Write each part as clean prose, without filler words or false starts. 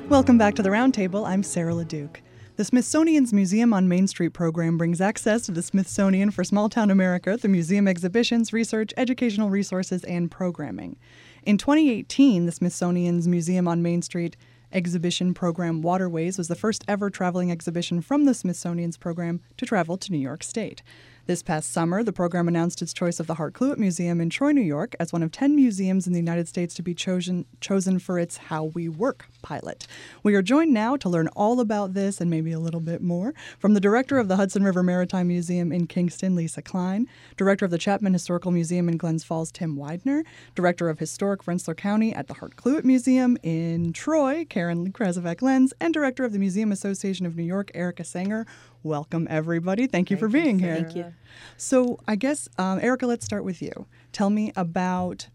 Welcome back to the Roundtable. I'm Sarah LeDuc. The Smithsonian's Museum on Main Street program brings access to the Smithsonian for small-town America through museum exhibitions, research, educational resources, and programming. In 2018, the Smithsonian's Museum on Main Street exhibition program Waterways was the first ever traveling exhibition from the Smithsonian's program to travel to New York State. This past summer, the program announced its choice of the Hart Cluett Museum in Troy, New York, as one of 10 museums in the United States to be chosen for its How We Work pilot. We are joined now to learn all about this and maybe a little bit more from the director of the Hudson River Maritime Museum in Kingston, Lisa Klein, director of the Chapman Historical Museum in Glens Falls, Tim Widener, director of Historic Rensselaer County at the Hart Cluett Museum in Troy, Karen Krasovac-Lenz, and director of the Museum Association of New York, Erica Sanger. Welcome, everybody. Thank you for being here. Thank you. So I guess, Erica, let's start with you. Tell me about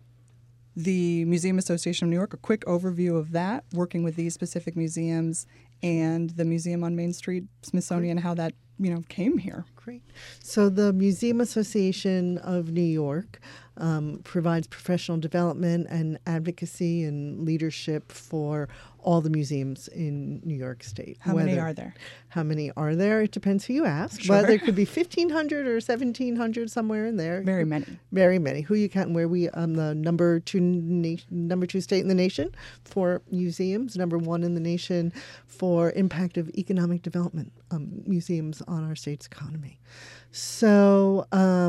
the Museum Association of New York, a quick overview of that, working with these specific museums, and the Museum on Main Street, Smithsonian, how that, came here. Great. So the Museum Association of New York provides professional development and advocacy and leadership for all the museums in New York State. How many are there? How many are there? It depends who you ask. Sure. But there could be 1,500 or 1,700 somewhere in there. Very many. Very many. Who you count? Where we the number two state in the nation for museums, number one in the nation for impact of economic development museums on our state's economy. So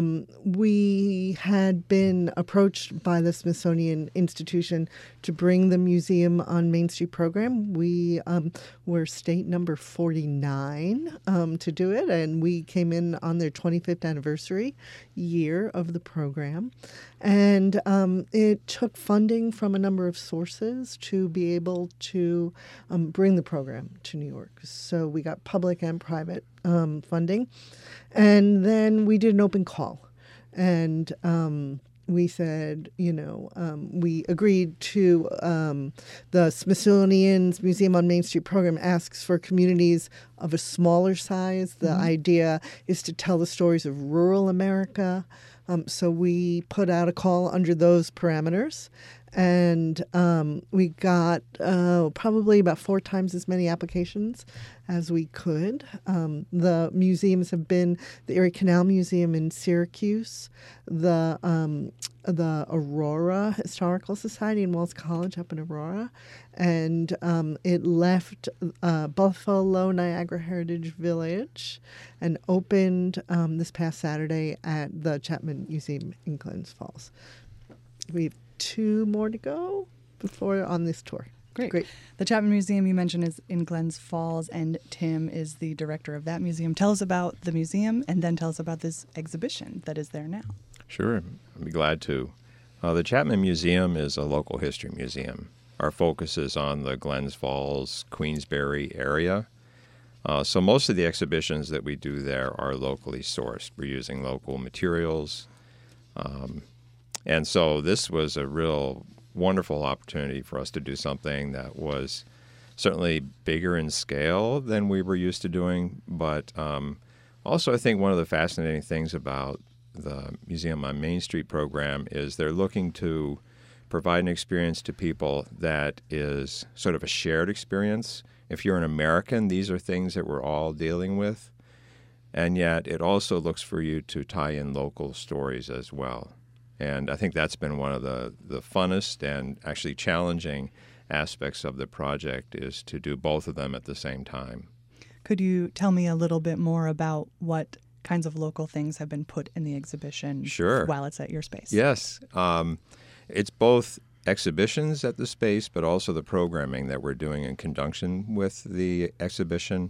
we had been approached by the Smithsonian Institution to bring the Museum on Main Street program. We were state number 49 to do it, and we came in on their 25th anniversary year of the program. And it took funding from a number of sources to be able to bring the program to New York. So we got public and private funding. And then we did an open call. And we said, we agreed to the Smithsonian's Museum on Main Street program asks for communities of a smaller size. The idea is to tell the stories of rural America. So we put out a call under those parameters. And we got probably about 4 times as many applications as we could. The museums have been the Erie Canal Museum in Syracuse, the Aurora Historical Society in Wells College up in Aurora, and it left Buffalo Niagara Heritage Village and opened this past Saturday at the Chapman Museum in Glens Falls. We've 2 more to go before on this tour. Great. The Chapman Museum you mentioned is in Glens Falls, and Tim is the director of that museum. Tell us about the museum, and then tell us about this exhibition that is there now. Sure, I'd be glad to. The Chapman Museum is a local history museum. Our focus is on the Glens Falls, Queensbury area. So most of the exhibitions that we do there are locally sourced. We're using local materials. And so this was a real wonderful opportunity for us to do something that was certainly bigger in scale than we were used to doing. But also I think one of the fascinating things about the Museum on Main Street program is they're looking to provide an experience to people that is sort of a shared experience. If you're an American, these are things that we're all dealing with. And yet it also looks for you to tie in local stories as well. And I think that's been one of the funnest and actually challenging aspects of the project is to do both of them at the same time. Could you tell me a little bit more about what kinds of local things have been put in the exhibition while it's at your space? Yes. It's both exhibitions at the space, but also the programming that we're doing in conjunction with the exhibition.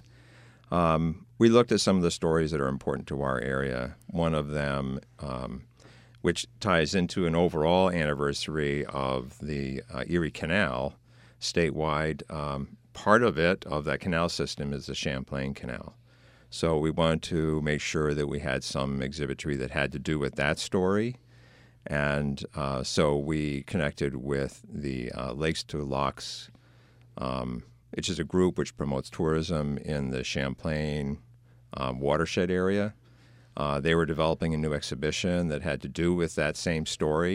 We looked at some of the stories that are important to our area. One of them which ties into an overall anniversary of the Erie Canal statewide. Part of that canal system is the Champlain Canal. So we wanted to make sure that we had some exhibitry that had to do with that story. And so we connected with the Lakes to Locks, which is a group which promotes tourism in the Champlain watershed area. They were developing a new exhibition that had to do with that same story,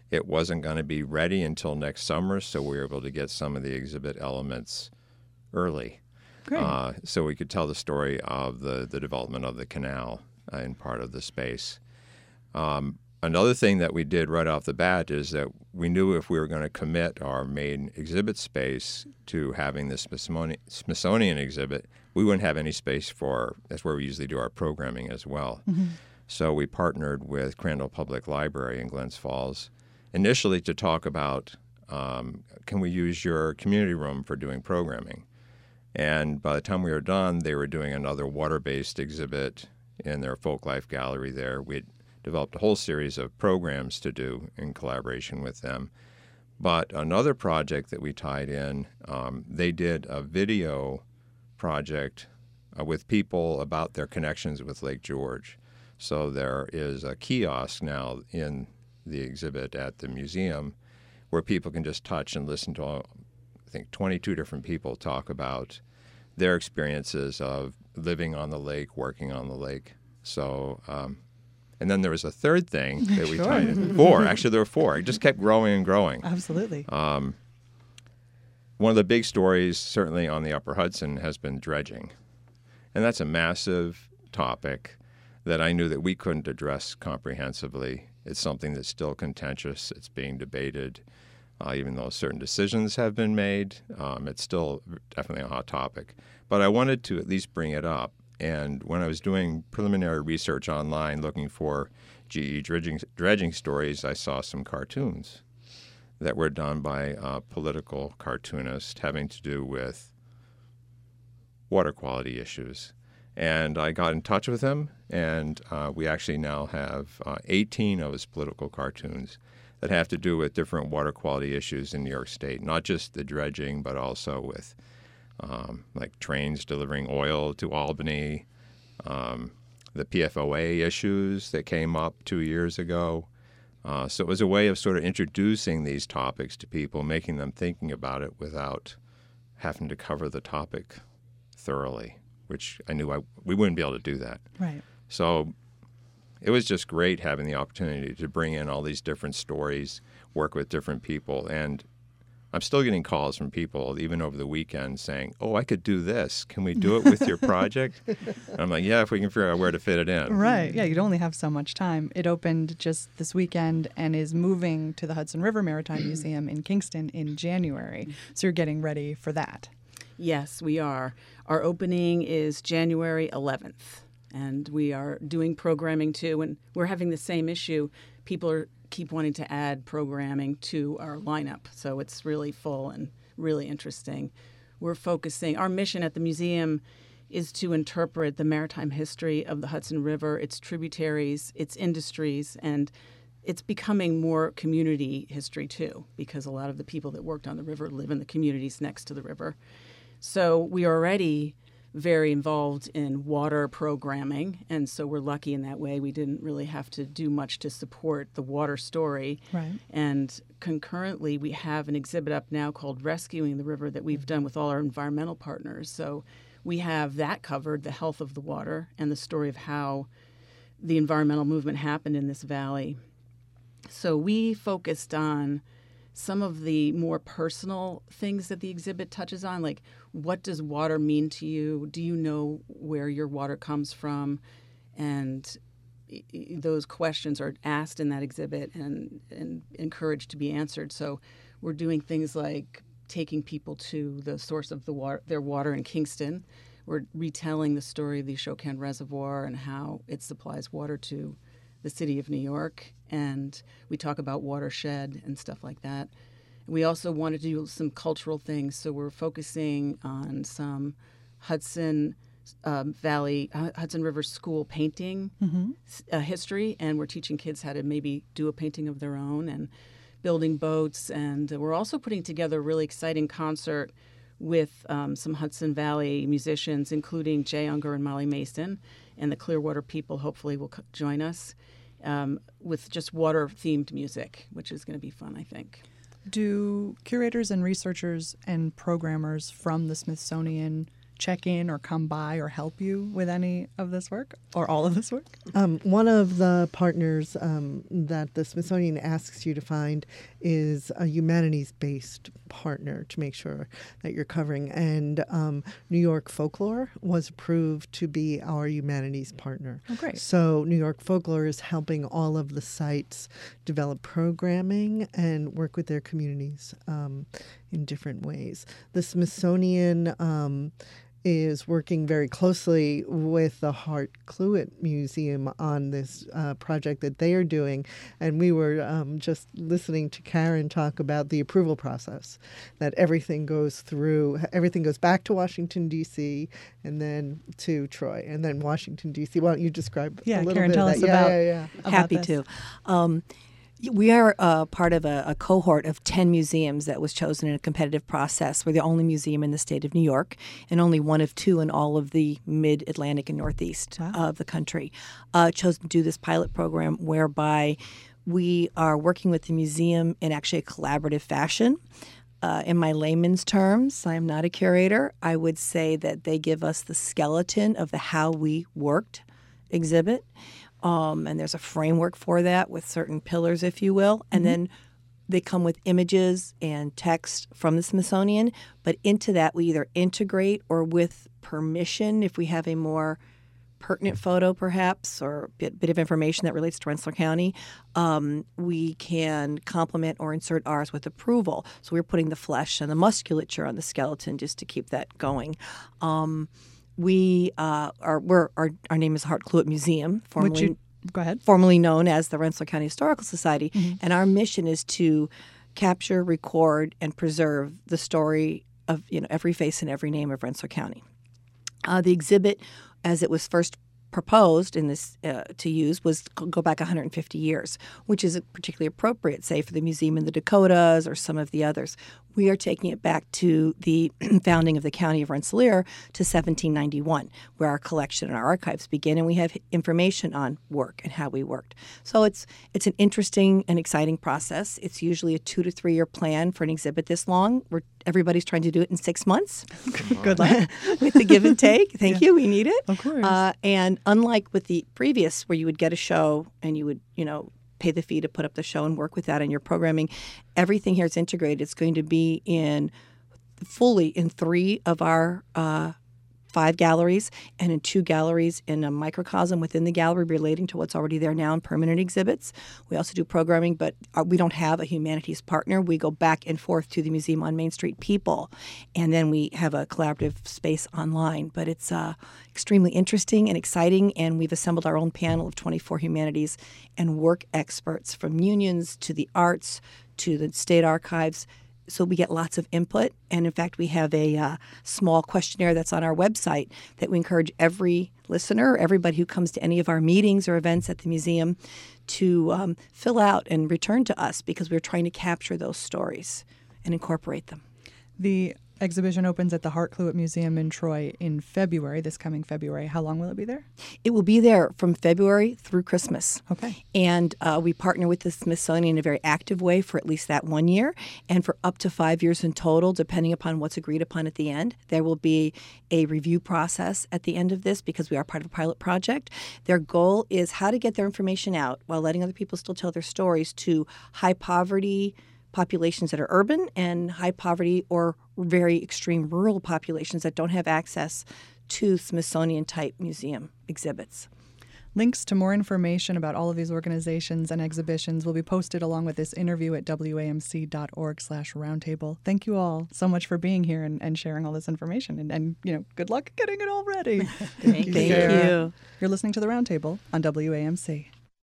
It wasn't going to be ready until next summer, so we were able to get some of the exhibit elements early. Great. So we could tell the story of the development of the canal in part of the space. Another thing that we did right off the bat is that we knew if we were going to commit our main exhibit space to having the Smithsonian exhibit, we wouldn't have any space that's where we usually do our programming as well. Mm-hmm. So we partnered with Crandall Public Library in Glens Falls initially to talk about, can we use your community room for doing programming? And by the time we were done, they were doing another water-based exhibit in their Folk Life Gallery there. We'd developed a whole series of programs to do in collaboration with them. But another project that we tied in, they did a video project with people about their connections with Lake George. So there is a kiosk now in the exhibit at the museum where people can just touch and listen to, I think, 22 different people talk about their experiences of living on the lake, working on the lake. So, and then there was a third thing that we tied in. Actually, there were 4. It just kept growing and growing. Absolutely. One of the big stories, certainly on the Upper Hudson, has been dredging. And that's a massive topic that I knew that we couldn't address comprehensively. It's something that's still contentious. It's being debated. Even though certain decisions have been made, it's still definitely a hot topic. But I wanted to at least bring it up. And when I was doing preliminary research online looking for GE dredging stories, I saw some cartoons that were done by a political cartoonist having to do with water quality issues. And I got in touch with him, and we actually now have 18 of his political cartoons that have to do with different water quality issues in New York State, not just the dredging, but also with like trains delivering oil to Albany, the PFOA issues that came up 2 years ago. So it was a way of sort of introducing these topics to people, making them thinking about it without having to cover the topic thoroughly, which I knew we wouldn't be able to do that. Right. So it was just great having the opportunity to bring in all these different stories, work with different people. And I'm still getting calls from people, even over the weekend, saying, I could do this. Can we do it with your project? And I'm like, yeah, if we can figure out where to fit it in. Right. Yeah, you'd only have so much time. It opened just this weekend and is moving to the Hudson River Maritime Museum in Kingston in January. So you're getting ready for that. Yes, we are. Our opening is January 11th. And we are doing programming, too, and we're having the same issue. People keep wanting to add programming to our lineup, so it's really full and really interesting. We're focusing, our mission at the museum is to interpret the maritime history of the Hudson River, its tributaries, its industries, and it's becoming more community history, too, because a lot of the people that worked on the river live in the communities next to the river. So we are already very involved in water programming, and so we're lucky in that way. We didn't really have to do much to support the water story. Right. And concurrently, we have an exhibit up now called Rescuing the River that we've done with all our environmental partners. So we have that covered, the health of the water and the story of how the environmental movement happened in this valley. So we focused on some of the more personal things that the exhibit touches on, like what does water mean to you? Do you know where your water comes from? And those questions are asked in that exhibit and encouraged to be answered. So we're doing things like taking people to the source of their water in Kingston. We're retelling the story of the Shokan Reservoir and how it supplies water to the city of New York, and we talk about watershed and stuff like that. We also wanted to do some cultural things, so we're focusing on some Hudson River School painting history, and we're teaching kids how to maybe do a painting of their own and building boats. And we're also putting together a really exciting concert with some Hudson Valley musicians, including Jay Unger and Molly Mason, and the Clearwater people hopefully will join us with just water-themed music, which is going to be fun, I think. Do curators and researchers and programmers from the Smithsonian check in or come by or help you with any of this work or all of this work? One of the partners that the Smithsonian asks you to find is a humanities-based partner to make sure that you're covering. And New York Folklore was approved to be our humanities partner. Oh, great. So New York Folklore is helping all of the sites develop programming and work with their communities in different ways. The Smithsonian is working very closely with the Hart Cluett Museum on this project that they are doing. And we were just listening to Karen talk about the approval process, that everything goes back to Washington, D.C., and then to Troy, and then Washington, D.C. Why don't you describe a little Karen, bit tell of us that? about Happy this. to. We are part of a cohort of 10 museums that was chosen in a competitive process. We're the only museum in the state of New York and only one of two in all of the mid-Atlantic and Northeast of the country. Chosen to do this pilot program whereby we are working with the museum in actually a collaborative fashion. In my layman's terms, I am not a curator. I would say that they give us the skeleton of the How We Worked exhibit. And there's a framework for that with certain pillars, if you will. And then they come with images and text from the Smithsonian. But into that, we either integrate or with permission, if we have a more pertinent photo perhaps or a bit of information that relates to Rensselaer County, we can complement or insert ours with approval. So we're putting the flesh and the musculature on the skeleton just to keep that going. Our name is Hart Cluett Museum, formerly known as the Rensselaer County Historical Society, and our mission is to capture, record, and preserve the story of every face and every name of Rensselaer County. The exhibit, as it was first proposed in this to use, was go back 150 years, which is particularly appropriate, say, for the Museum in the Dakotas or some of the others. We are taking it back to the founding of the County of Rensselaer to 1791, where our collection and our archives begin, and we have information on work and how we worked. So it's an interesting and exciting process. It's usually a 2 to 3 year plan for an exhibit this long. Everybody's trying to do it in 6 months. Good luck. With the give and take. Thank you. We need it. Of course. And unlike with the previous, where you would get a show and you would, pay the fee to put up the show and work with that in your programming, everything here is integrated. It's going to be fully in 3 of our 5 galleries and in 2 galleries in a microcosm within the gallery relating to what's already there now in permanent exhibits. We also do programming, but we don't have a humanities partner. We go back and forth to the Museum on Main Street people, and then we have a collaborative space online. But it's extremely interesting and exciting, and we've assembled our own panel of 24 humanities and work experts from unions to the arts to the state archives. So we get lots of input. And in fact, we have a small questionnaire that's on our website that we encourage every listener, everybody who comes to any of our meetings or events at the museum to fill out and return to us, because we're trying to capture those stories and incorporate them. The exhibition opens at the Hart Cluett Museum in Troy in February, this coming February. How long will it be there? It will be there from February through Christmas. Okay. And we partner with the Smithsonian in a very active way for at least that 1 year, and for up to 5 years in total, depending upon what's agreed upon at the end. There will be a review process at the end of this, because we are part of a pilot project. Their goal is how to get their information out while letting other people still tell their stories to high poverty populations that are urban and high poverty or very extreme rural populations that don't have access to Smithsonian-type museum exhibits. Links to more information about all of these organizations and exhibitions will be posted along with this interview at wamc.org/roundtable. Thank you all so much for being here and sharing all this information. And good luck getting it all ready. Thank you. You're listening to The Roundtable on WAMC.